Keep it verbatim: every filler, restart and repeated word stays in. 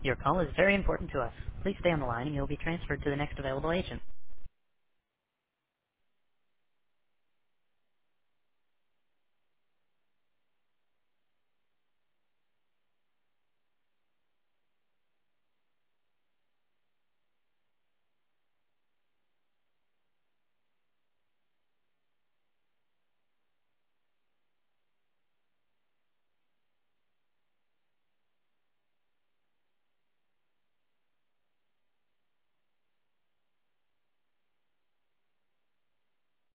Your call is very important to us. Please stay on the line and you'll be transferred to the next available agent.